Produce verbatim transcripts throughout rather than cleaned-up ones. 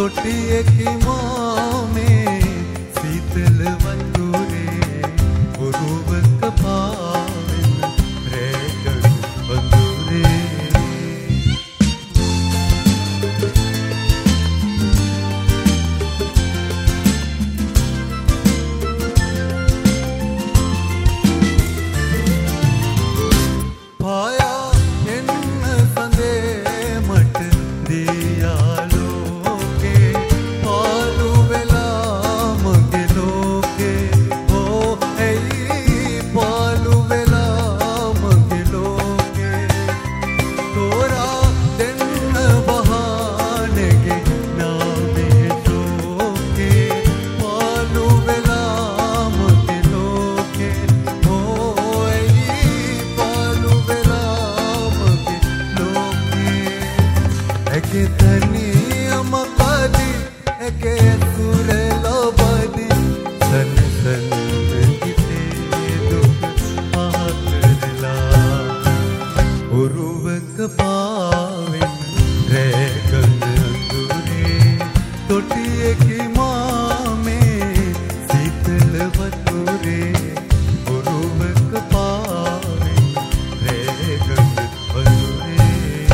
තොටියකි මාමේ සීතල වතුරේ ඔරුවක පාවෙන රැකඩු වඳුරේ පායා එන්න සඳේ මට දියාලෝකේ පාලු වෙලා මගේ ලෝකේ ඕ ඇයි පාලු වෙලා මගේ ලෝකේ තෝරා දෙන්න බහානෙගේ නාමේ ශෝකේ පාලු වෙලා මගේ ලෝකේ ඕ ඇයි පාලු වෙලා මගේ ලෝකේ ඇගේ තනියම පදි ඇගේ ඇසුර ලබදි සන සන හිතේ දුක පහකරලා ඔරුවක පාවෙන රැකඩ අඳුරේ තොටියකි මාමේ සීතල වතුරේ ඔරුවක පාවෙන රැකඩ අඳුරේ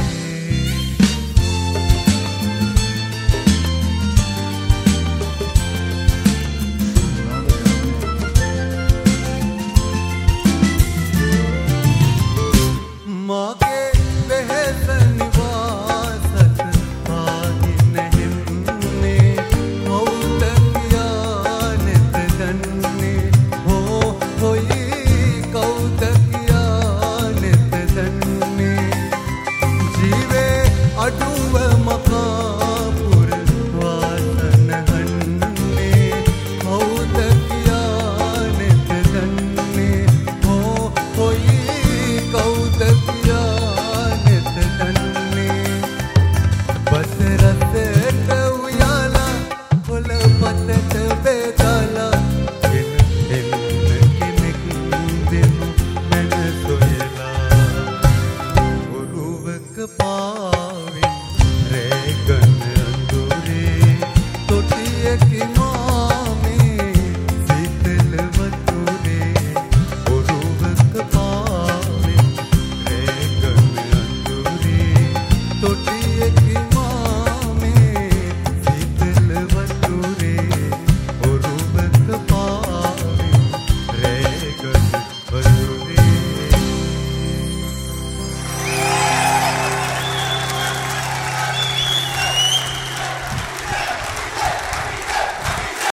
මාගේ වෙහෙස නිවාසට පාහින හෙන්නේ කවුද කියා නෙත දන්නේ හෝ හොයි කවුද කියා නෙත දන්නේ ජීවේ අඩුව මකාපුර වාසන හන්නේ කවුද කියා නෙත දන්නේ හෝ හොයි කවුද කියා නෙත දන්නේ බස රසට උයාලා කොළ පතට බෙදාලා ගෙන එන්න කෙනෙක් දෙනු මන සොයලා ඔරුවක පාවෙන් රැකඩ